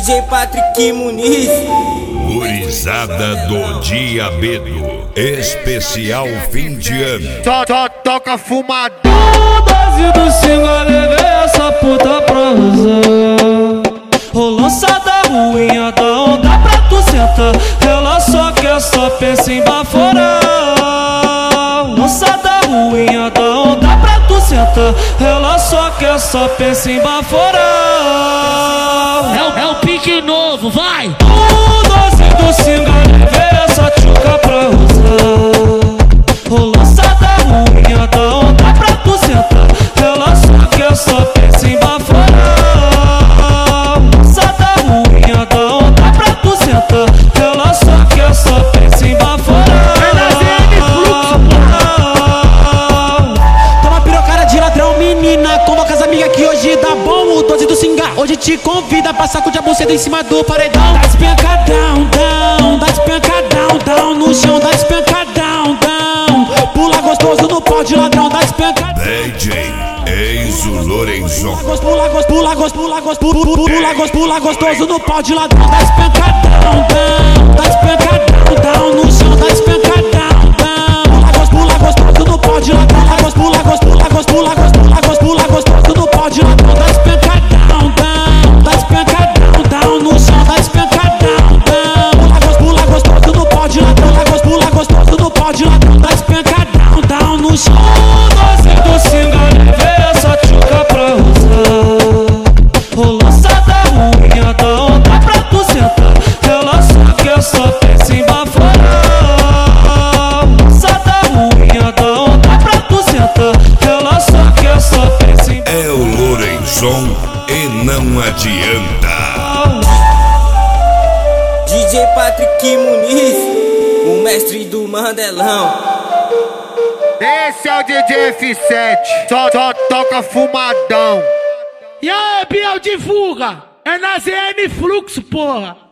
DJ Patrick Muniz. Gurizada do Diabedo, especial fim de ano. Só toca fumadão. Dose do singa, levei essa puta pra usar. Lançada ruinha da onda pra tu sentar. Ela só quer, só pensa em baforar. Lançada ruinha da onda pra tu sentar. Ela só quer, só pensa em baforar. É o pique novo, vai! Dose do singa, levei essa tchuca pra usar. Lançada ruinha da onda pra tu sentar. Ela só quer, só pensa em baforar. Lançada ruinha da onda pra tu sentar. Ela só quer, só pensa em baforar. Toma pirocada de ladrão, menina. Convoca as amigas que hoje dá bom. O 12 do Singa hoje te convida pra sacudir a buceta em cima do paredão. Dá espancadão, down. Dá espancadão, down. No chão, dá espancadão, down. Pula gostoso no pau de ladrão. Dá espancadão. DJ Enzo Lorenzon. Pula gostoso no pau de ladrão. Dá espancadão, down. Dá espancadão, down. No chão, dá espancadão, down. Pula gostoso no pau de ladrão. Pula gostoso no pau de ladrão. Dá espancadão, down. Dá espancadão, down. No chão, dá espancadão, down. Pula gostoso no pau de ladrão. Pula gostoso no pau de ladrão. Dá espancadão, down. No chão. Dose do singa, levei essa tchuca pra usar. Lançada ruinha da onda pra tu sentar. Ela só quer, só pensa em baforar. Lançada ruinha da onda pra tu sentar. Ela só quer, só pensa em É o Lorenzon e não adianta. DJ Patrick Muniz, o mestre do Mandelão. Esse é o DJ F7. Só toca fumadão. E aí, Biel, divulga! É na ZN Fluxo, porra!